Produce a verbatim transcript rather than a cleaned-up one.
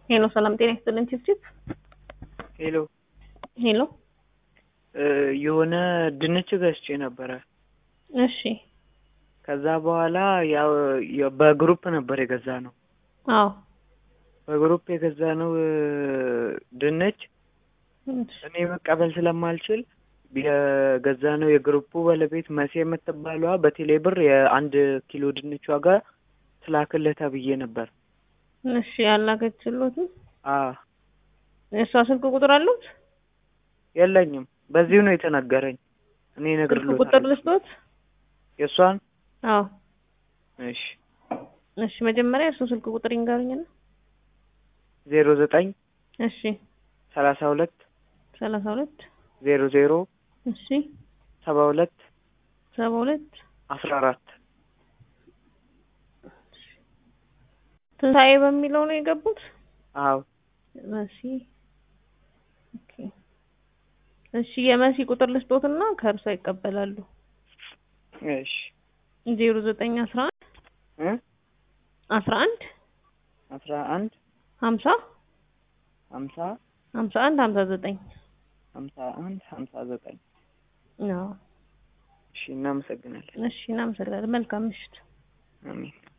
ሄሎ ሰላም ጤና ይስጥልኝ ቺፕቺፕ ሄሎ ሄሎ የሆነ ድንች ገዝቼ ነበረ እሺ ከዛ በኋላ ያው በግሩፕ ነበር የገዛነው አዎ በግሩፕ የገዛነው ድንች እኔ መቀበል ስለማልችል የገዛነው የግሩፑ ባለቤት መሲ የምትባለዋ በቴሌ ብር የአንድ ኪሎ ድንች ዋጋ ስላክለታ ብዬ ነበር እሺ ያላከችሉት አዎ እሷ ስልክ ቁጥር አሉት የለኝም በዚሁ ነው የተነገረኝ እኔ ነግርሎታለሁ ቁጥር ልስጦት የሷን አዎ እሺ እሺ መጀመሪያ እሱ ስልክ ቁጥር ይንገሩኝና ዜሮ ዘጠኝ እሺ ሰላሳ ሁለት ሰላሳ ሁለት ዜሮ ዜሮ እሺ ሰባ ሁለት ሰባ ሁለት አስራ አራት ትንሳኤ በሚለው ነው የገቡት አዎ መሲ ኦኬ እሺ የመሲ ቁጥር ልስጦትና ከርሷ ይቀበላሉ እሺ ዜሮ ዘጠኝ አስራ አንድ እ አስራ አንድ አስራ አንድ ሀምሳ ሀምሳ ሀምሳ አንድ ሀምሳ ዘጠኝ ሀምሳ አንድ ሀምሳ ዘጠኝ አዎ እሺ እናመሰግናለን እሺ እናመሰግናለን መልካም ምሽት አሜን